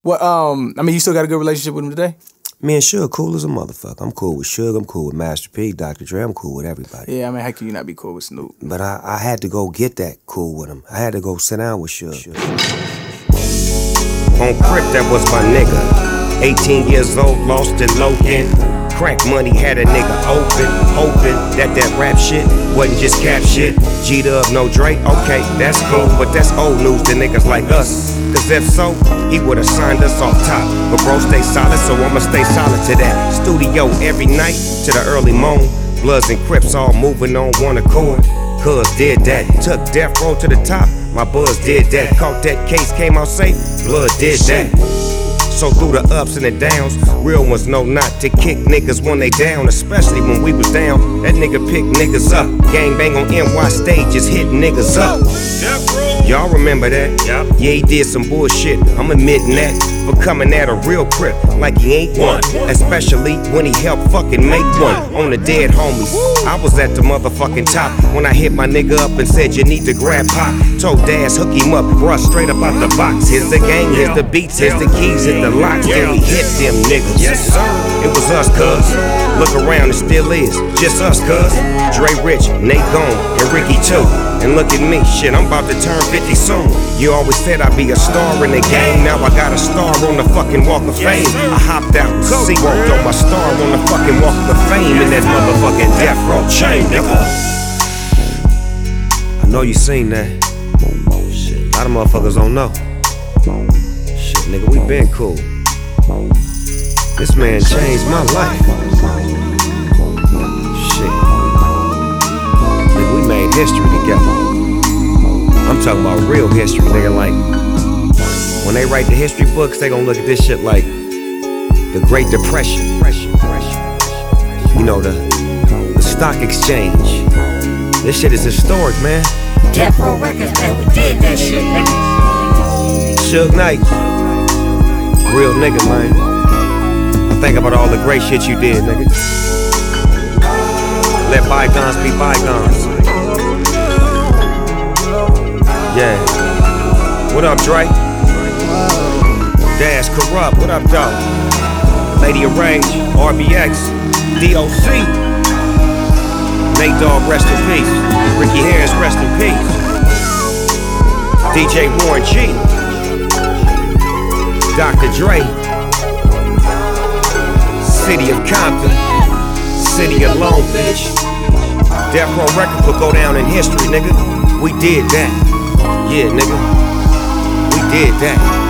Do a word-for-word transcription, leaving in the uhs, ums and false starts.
What? Um, I mean, you still got a good relationship with him today? Me and Suge cool as a motherfucker. I'm cool with Suge, I'm cool with Master P, Doctor Dre, I'm cool with everybody. Yeah, I mean, how can you not be cool with Snoop? But I, I had to go get that cool with him. I had to go sit down with Suge. On Crip, that was my nigga. eighteen years old, lost in Logan. Crack money had a nigga open, hoping that that rap shit wasn't just cap shit. G'd up, no Drake, okay, that's cool, but that's old news to niggas like us. Cause if so, he would've signed us off top. But bro stay solid, so I'ma stay solid to that. Studio every night to the early morn. Bloods and Crips all moving on one accord. Cuz did that, took Death Row to the top. My buzz did that, caught that case, came out safe. Blood did that. So through the ups and the downs, real ones know not to kick niggas when they down, especially when we was down. That nigga pick niggas up. Gang bang on N Y stages, hit niggas up. Y'all remember that? Yep. Yeah, he did some bullshit, I'm admitting that. For coming at a real Crip like he ain't one. Especially when he helped fucking make one on the dead homies. I was at the motherfucking top when I hit my nigga up and said you need to grab Pop. Told Daz hook him up, bruh, straight up out the box. Here's the gang, here's the beats, here's the keys, here's the locks. Then we hit them niggas. Yes sir. It was us, cuz. Look around, it still is just us, cuz. Dre Rich, Nate Gone, and Ricky too. And look at me, shit, I'm about to turn fifty soon. You always said I'd be a star in the game. Now I got a star on the fucking Walk of Fame. I hopped out, Seawalked on my star on the fucking Walk of Fame. In that motherfucking Death Row chain, nigga. I know you seen that. Shit, a lot of motherfuckers don't know. Shit, nigga, we been cool. This man changed my life. Shit. Nigga, we made history together. I'm talking about real history, nigga. Like, when they write the history books, they gon' look at this shit like the Great Depression. You know, the, the stock exchange. This shit is historic, man. Death Row Records, man, we did that shit, nigga. Suge Knight, real nigga, man. I think about all the great shit you did, nigga. Let bygones be bygones. Yeah. What up, Dre? Daz Corrupt, what up, dog? Lady of Rage, R B X, D O C. Nate Dogg, rest in peace. Ricky Harris, rest in peace. D J Warren G. Doctor Dre. City of Compton. City of Long Beach. Death Row Records will go down in history, nigga. We did that. Yeah, nigga. We did that.